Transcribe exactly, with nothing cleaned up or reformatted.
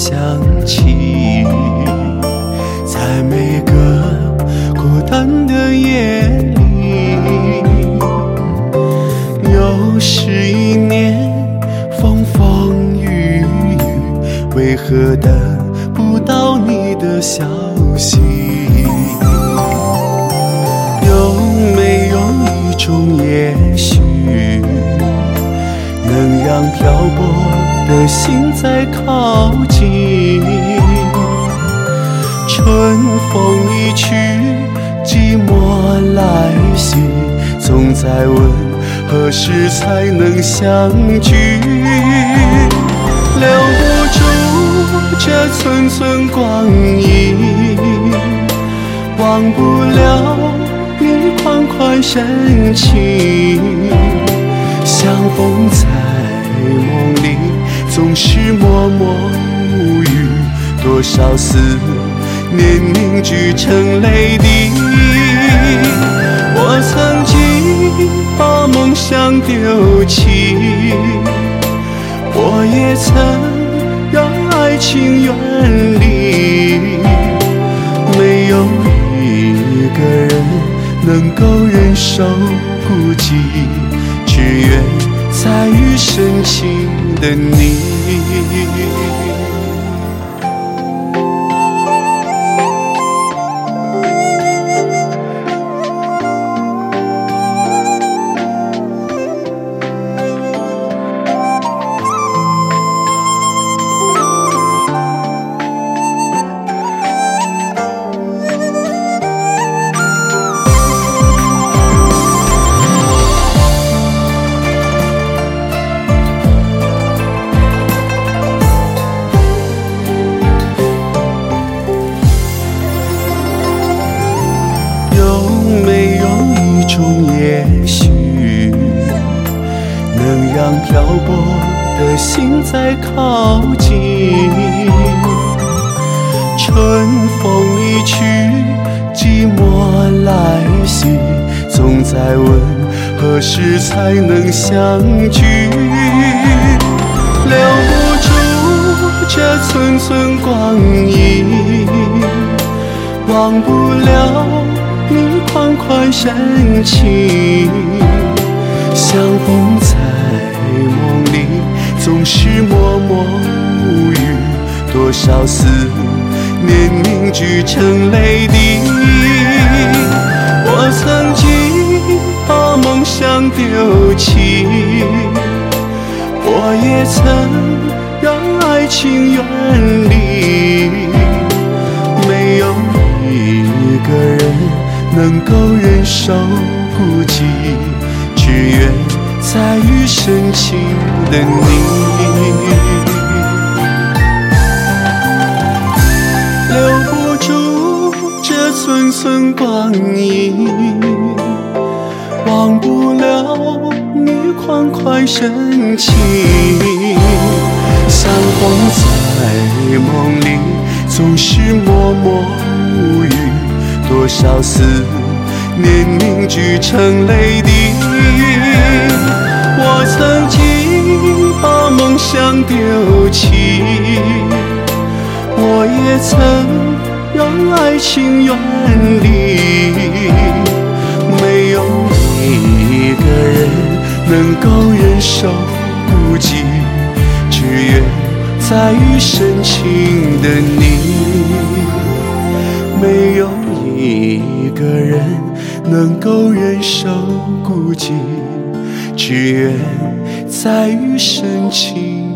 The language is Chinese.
想起，在每个孤单的夜里，又是一年风风雨雨，为何等不到你的消息？有没有一种也许，能让漂泊的心再靠近？春风一去，寂寞来袭，总在问何时才能相聚。留不住这寸寸光阴，忘不了你款款深情。相逢在梦里，总是默默无语，多少思念凝聚成泪滴。我曾经把梦想丢弃，我也曾让爱情远离，没有一个人能够忍受孤寂，只愿再遇深情的你。也许能让漂泊的心再靠近，春风一去，寂寞来袭，总在问何时才能相聚。留不住这寸寸光阴，忘不了你款款深情。相逢在梦里，总是默默无语，多少思念凝聚成泪滴。我曾经把梦想丢弃，我也曾让爱情远离，没有一个人能够忍受孤寂，只愿再遇深情的你。留不住这寸寸光阴，忘不了你款款深情。相逢在梦里，总是默默无语，多少思念凝聚成泪滴。我曾经把梦想丢弃，我也曾让爱情远离，没有一个人能够忍受孤寂，只愿再遇深情的你。没有一个人能够忍受孤寂，只愿再遇深情